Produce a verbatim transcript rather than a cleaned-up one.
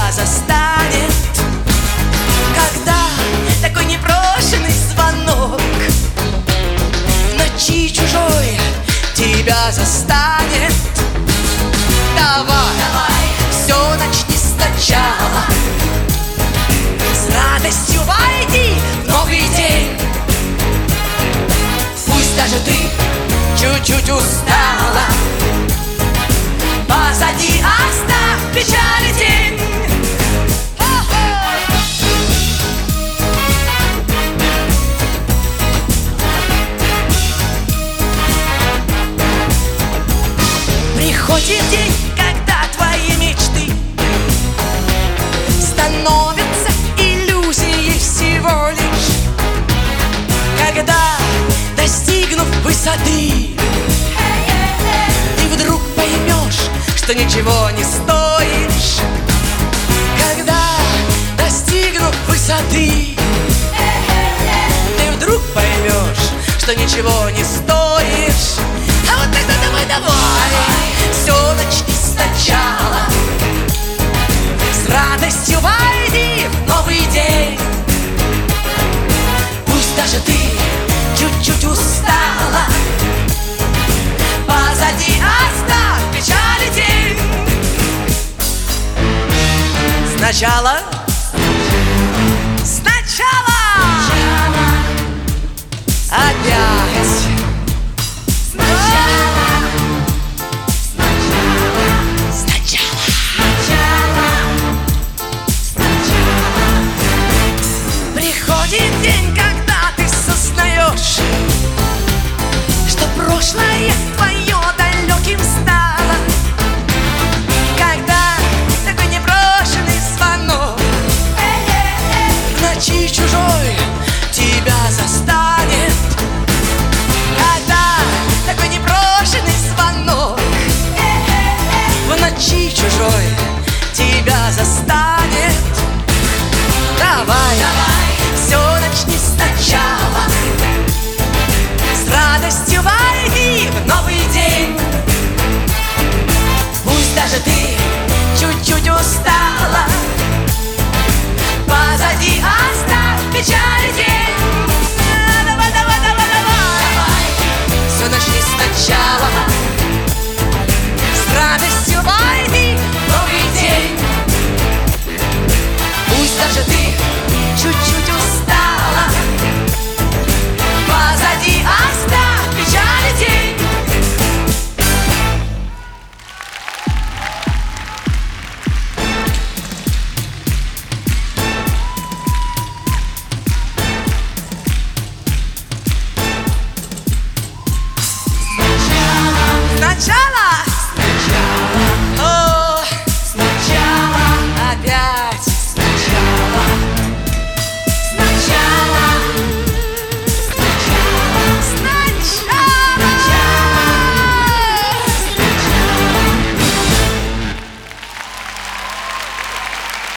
застанет, когда такой непрошенный звонок в ночи чужой тебя застанет. Давай, давай, все начни сначала, с радостью войди в новый день. Пусть даже ты чуть-чуть устала, позади оставь печаль и тень. Приходит день, когда твои мечты становятся иллюзией всего лишь, когда, достигнув высоты, ты вдруг поймешь, что ничего не стоишь. Когда, достигнув высоты, ты вдруг поймешь, что ничего не стоишь. А вот тогда давай, давай, все начни сначала, с радостью войди в новый день. Пусть даже ты чуть-чуть устала, позади оставь печаль и тень. Сначала, сначала, опять. Приходит день, когда ты сознаешь, что прошлое твое далеким стало, когда такой непрошенный звонок в ночи чужой тебя застанет. Когда такой непрошенный звонок в ночи чужой тебя застанет.